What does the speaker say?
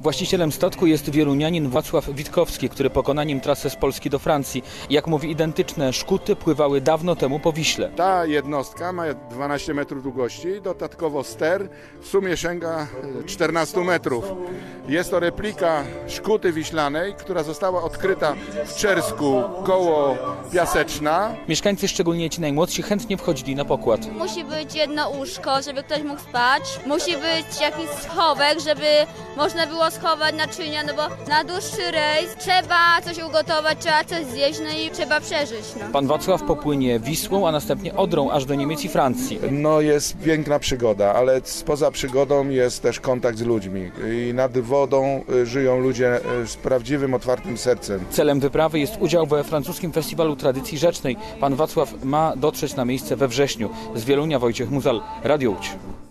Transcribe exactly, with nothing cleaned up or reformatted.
Właścicielem statku jest wielunianin Wacław Witkowski, który pokona nim trasę z Polski do Francji. Jak mówi, identyczne szkuty pływały dawno temu po Wiśle. Ta jednostka ma dwanaście metrów długości, dodatkowo ster w sumie sięga czternaście metrów. Jest to replika szkuty wiślanej, która została odkryta w Czersku koło Piaseczna. Mieszkańcy, szczególnie ci najmłodsi, chętnie wchodzili na pokład. Musi być jedno łóżko, żeby ktoś mógł spać. Musi być jakiś schowek, żeby można było schować naczynia, no bo na dłuższy rejs trzeba coś ugotować, trzeba coś zjeść, no i trzeba przeżyć. No. Pan Wacław popłynie Wisłą, a następnie Odrą aż do Niemiec i Francji. No jest piękna przygoda, ale poza przygodą jest też kontakt z ludźmi. I nad wodą żyją ludzie z prawdziwym, otwartym sercem. Celem wyprawy jest udział we francuskim festiwalu tradycji rzecznej. Pan Wacław ma dotrzeć na miejsce we wrześniu. Z Wielunia Wojciech Muzal, Radio Łódź.